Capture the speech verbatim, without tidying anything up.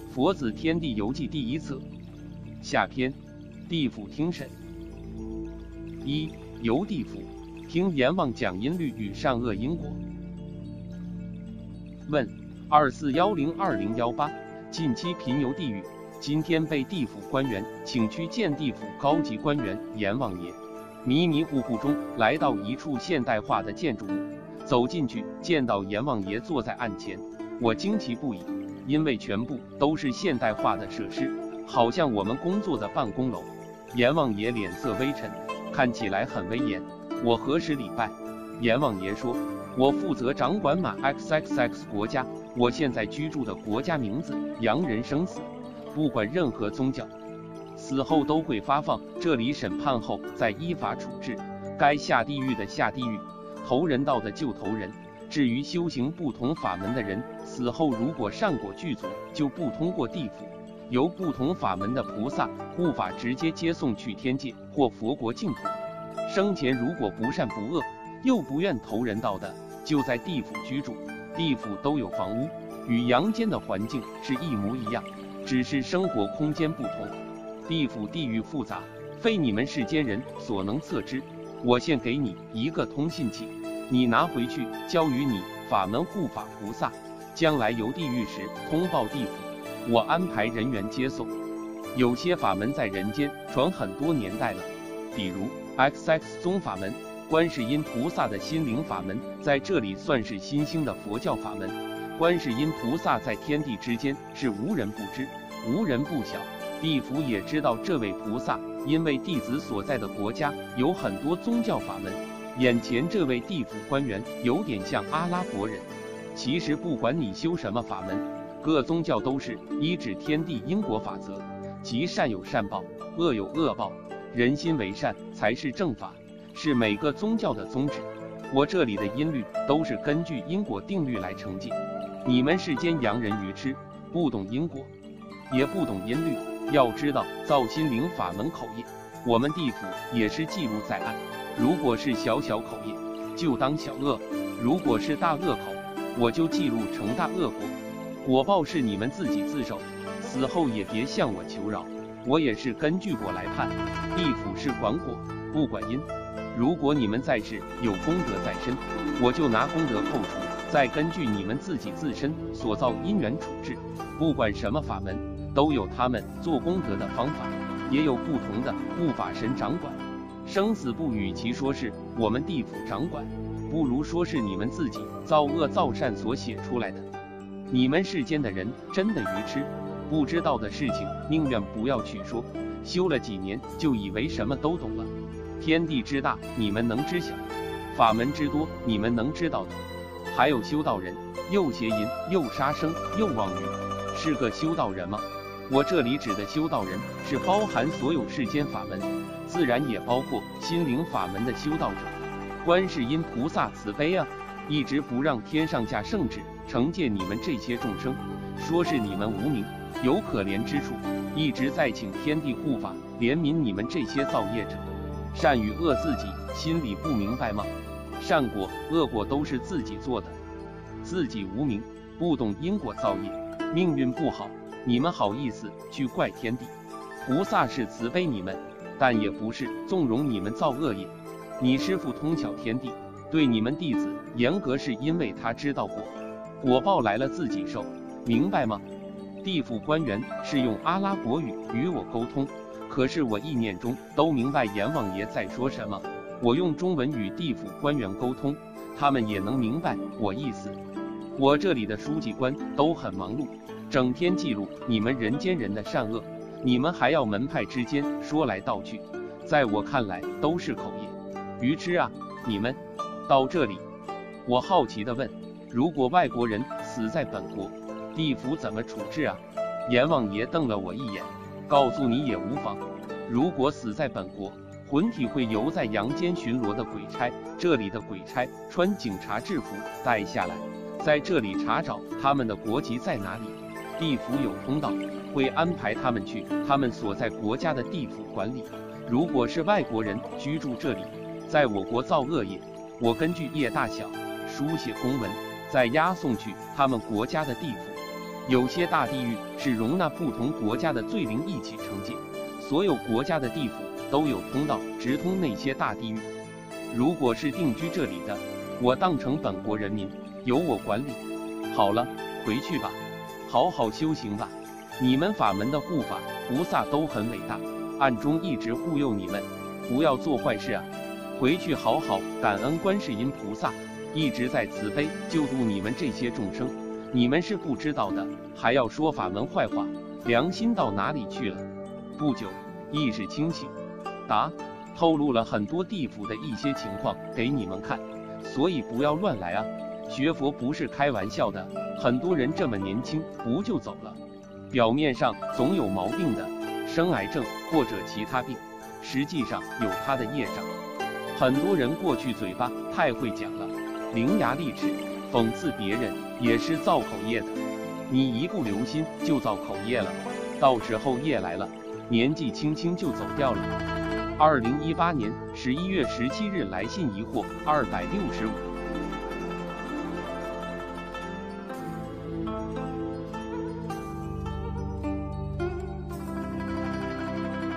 佛子天地游记第一册下篇，地府听审。一、游地府，听阎王讲阴律与善恶因果。问：二四幺零二零幺八，近期频游地狱，今天被地府官员请去见地府高级官员阎王爷。迷迷糊糊中来到一处现代化的建筑物，走进去见到阎王爷坐在案前，我惊奇不已，因为全部都是现代化的设施，好像我们工作的办公楼。阎王爷脸色微沉，看起来很威严。我何时礼拜？阎王爷说，我负责掌管满 X X X 国家，我现在居住的国家名字洋人生死，不管任何宗教，死后都会发放，这里审判后再依法处置，该下地狱的下地狱，投人道的就投人。至于修行不同法门的人，死后如果善果具足，就不通过地府，由不同法门的菩萨护法直接接送去天界或佛国净土。生前如果不善不恶，又不愿投人道的，就在地府居住。地府都有房屋，与阳间的环境是一模一样，只是生活空间不同。地府地狱复杂，非你们世间人所能测知。我现给你一个通信器，你拿回去交于你法门护法菩萨，将来游地狱时通报地府，我安排人员接送。有些法门在人间传很多年代了，比如 X X 宗法门，观世音菩萨的心灵法门，在这里算是新兴的佛教法门。观世音菩萨在天地之间是无人不知，无人不晓，地府也知道这位菩萨，因为弟子所在的国家有很多宗教法门。眼前这位地府官员有点像阿拉伯人。其实不管你修什么法门，各宗教都是依止天地因果法则，即善有善报，恶有恶报，人心为善才是正法，是每个宗教的宗旨。我这里的音律都是根据因果定律来惩戒。你们世间洋人愚痴，不懂因果，也不懂音律，要知道造心灵法门口业，我们地府也是记录在案。如果是小小口业，就当小恶；如果是大恶口，我就记录成大恶果。果报是你们自己自受，死后也别向我求饶，我也是根据果来判。地府是管果，不管因。如果你们在世有功德在身，我就拿功德扣除，再根据你们自己自身所造因缘处置。不管什么法门，都有他们做功德的方法，也有不同的护法神掌管。生死簿与其说是我们地府掌管，不如说是你们自己造恶造善所写出来的。你们世间的人真的愚痴，不知道的事情宁愿不要去说，修了几年就以为什么都懂了。天地之大，你们能知晓；法门之多，你们能知道的。还有修道人，又邪淫，又杀生，又妄语，是个修道人吗？我这里指的修道人，是包含所有世间法门，自然也包括心灵法门的修道者。观世音菩萨慈悲啊，一直不让天上下圣旨惩戒你们这些众生，说是你们无名，有可怜之处，一直在请天地护法怜悯你们这些造业者。善与恶自己心里不明白吗？善果恶果都是自己做的，自己无名，不懂因果造业，命运不好，你们好意思去怪天地？菩萨是慈悲你们，但也不是纵容你们造恶业。你师父通晓天地，对你们弟子严格，是因为他知道果，果报来了自己受，明白吗？地府官员是用阿拉伯语与我沟通，可是我意念中都明白阎王爷在说什么。我用中文与地府官员沟通，他们也能明白我意思。我这里的书记官都很忙碌，整天记录你们人间人的善恶，你们还要门派之间说来道去，在我看来都是口业。愚痴啊，你们！到这里，我好奇地问，如果外国人死在本国，地府怎么处置啊？阎王爷瞪了我一眼，告诉你也无妨。如果死在本国，魂体会由在阳间巡逻的鬼差，这里的鬼差穿警察制服带下来，在这里查找他们的国籍在哪里。地府有通道，会安排他们去他们所在国家的地府管理。如果是外国人居住这里，在我国造恶业，我根据业大小书写公文，再押送去他们国家的地府。 有些大地狱是容纳不同国家的罪灵一起惩戒，所有国家的地府都有通道直通那些大地狱。如果是定居这里的，我当成本国人民，由我管理。好了，回去吧，好好修行吧。你们法门的护法菩萨都很伟大，暗中一直护佑你们，不要做坏事啊！回去好好感恩观世音菩萨，一直在慈悲救度你们这些众生。你们是不知道的，还要说法门坏话，良心到哪里去了？不久，意识清醒，答，透露了很多地府的一些情况给你们看，所以不要乱来啊！学佛不是开玩笑的，很多人这么年轻不就走了？表面上总有毛病的，生癌症或者其他病，实际上有他的业障。很多人过去嘴巴太会讲了，伶牙俐齿，讽刺别人，也是造口业的。你一不留心就造口业了，到时候业来了，年纪轻轻就走掉了。二零一八年十一月十七日来信疑惑二百六十五。